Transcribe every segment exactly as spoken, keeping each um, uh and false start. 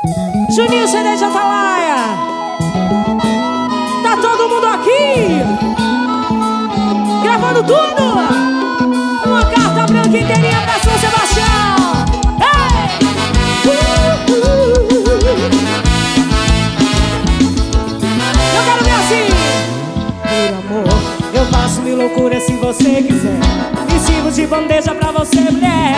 Juninho C D de Atalaia. Tá todo mundo aqui gravando tudo. Uma carta branca inteirinha pra São Sebastião. Ei! Uh, uh, uh. Eu quero ver assim. Por amor, eu faço mil loucuras se você quiser. Me sirvo de bandeja pra você, mulher.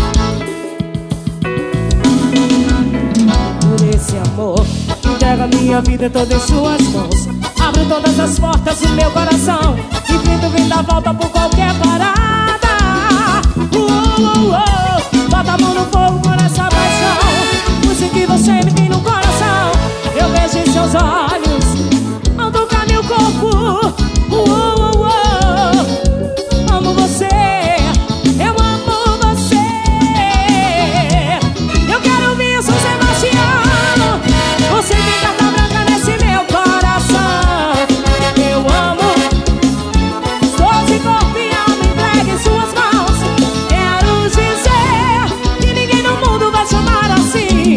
Por esse amor, entrego a minha vida toda em suas mãos. Abro todas as portas do meu coração e grito vendavolta por qualquer parada. uh, uh, uh. Bota a mão no fogo por essa paixão. Música que você me tem no coração. Eu vejo em seus olhos ao tocar meu corpo. uh, uh, uh. Amo você, eu amo você. Eu quero ver São Sebastião. Você tem carta branca nesse meu coração. Eu amo, estou de corpo e alma entregue em suas mãos. Quero dizer que ninguém no mundo vai chamar assim.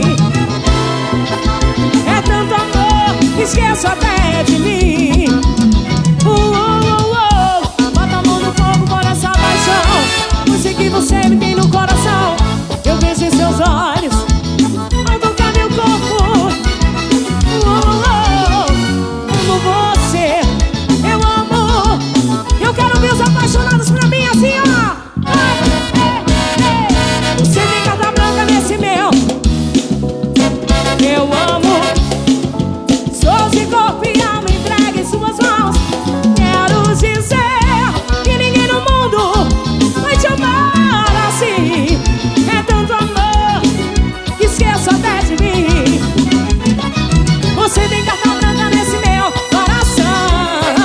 É tanto amor que esqueço até de mim. uh, uh, uh, uh. Bota a mão no fogo por essa paixão. Música que você me tem no coração. Eu vejo em seus olhos ao tocar meu corpo. uh, uh, uh. Amo você, eu amo. Eu quero ver os apaixonados pra mim assim, ó. Ai, ei, ei. Você tem carta branca nesse meu. Eu amo, sou de corpo e alma entregue em suas mãos. Quero dizer que ninguém no mundo vai te amar assim. É tanto amor que esqueço até de mim. Você tem carta branca nesse meu coração.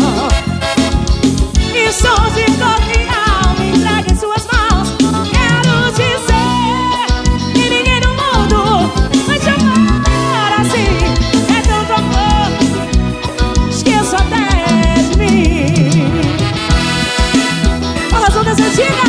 E sou de corpo e alma entregue em suas mãos. Quero dizer que ninguém no mundo vai te amar assim. É tanto amor, esqueço até de mim. A razão das antigas.